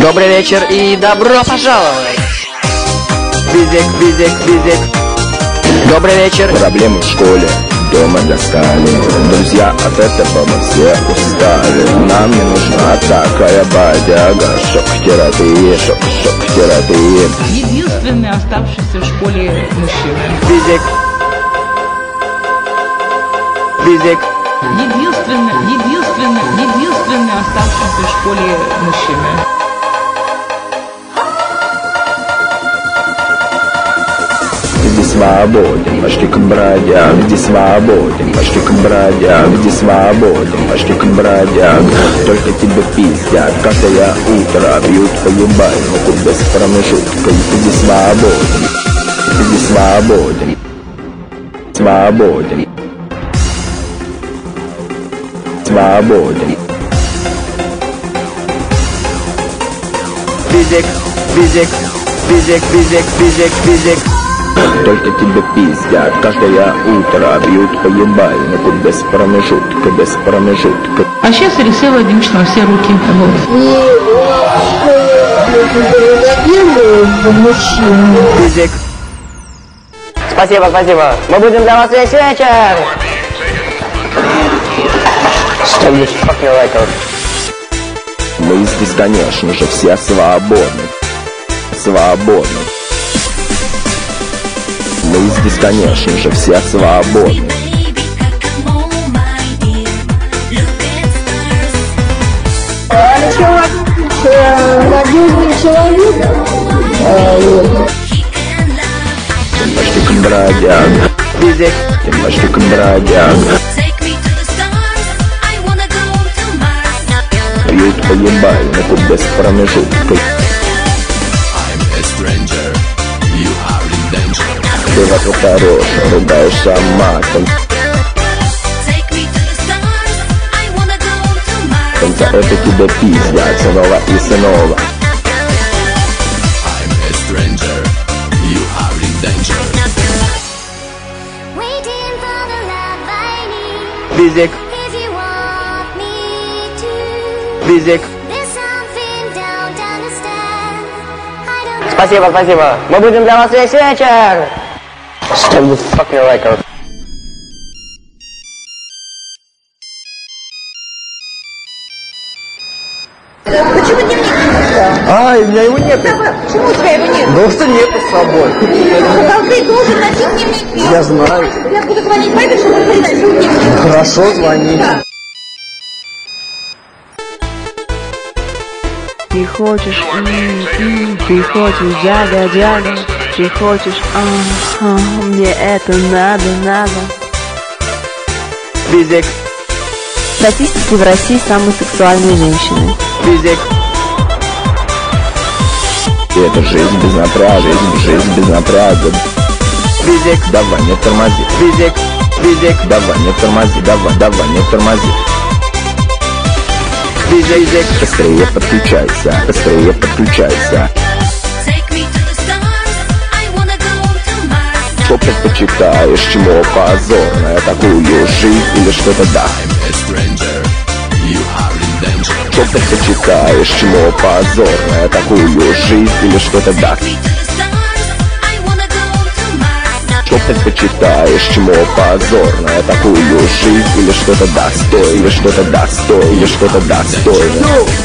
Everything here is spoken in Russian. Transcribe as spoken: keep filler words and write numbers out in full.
Добрый вечер и добро пожаловать! Физик, физик, физик. Добрый вечер. Проблемы в школе, дома достали. Друзья, от этого мы все устали. Нам не нужна такая бодяга. Шок-терапия, шок, шок-терапия. Единственный оставшийся в школе мужчина. Физик. Физик. Единственный, единственный, единственный оставшийся в школе мужчина. Где свободен, пошли к бродяг. Где свободен, пошли к бродяг. Где свободен, пошли к бродяг. Только тебя пиздят, каждое утро бьют по ебальнику без промежутка. Где свободен, где свободен, свободен, свободен. Физик, физик, физик, физик, физик, физик. Только тебя пиздят, каждое утро бьют по ебальнику без промежутка, без промежутка. А сейчас рисую логично все руки. Физик. Спасибо, спасибо. Мы будем для вас весь вечер. Что здесь fucking Мы здесь, конечно же, все свободны. Свободны. Мы здесь, конечно же, все свободны. Надежный человек. Пошли к бродяг. Физик. Пошли к бродяг. Бьют по ебальнику без промежутка. Ты вокруг хорош, ругаешься матом. За это тебя пиздят снова и снова. Физик. Физик. Спасибо, спасибо. Мы будем для вас весь вечер. Что здесь fucking record? Почему дневник не написал? А, у меня его нет. Почему у тебя его нет? Потому что нету с собой. Ну, ты должен носить дневник. Я знаю. Я буду звонить папе, чтобы он переносил дневник. Хорошо, звони. Да. Ты хочешь, м -м, ты хочешь, дядя, дядя, ты хочешь, а, а, мне это надо, надо. Физик. Статистики в России самые сексуальные женщины. Физик. Это жизнь без напряга, жизнь, жизнь без напряга. Физик. Давай, не тормози. Физик. Физик. Давай, не тормози, давай, давай, не тормози. Физик. Быстрее подключайся, быстрее подключайся. Что предпочитаешь, чему позорное, такую жизнь или что-то да? Что предпочитаешь, чему позорное, такую жизнь или что-то да? Что предпочитаешь, чему позорное, такую жизнь или что-то да, стой, или что-то да, стой, или что-то да, стой.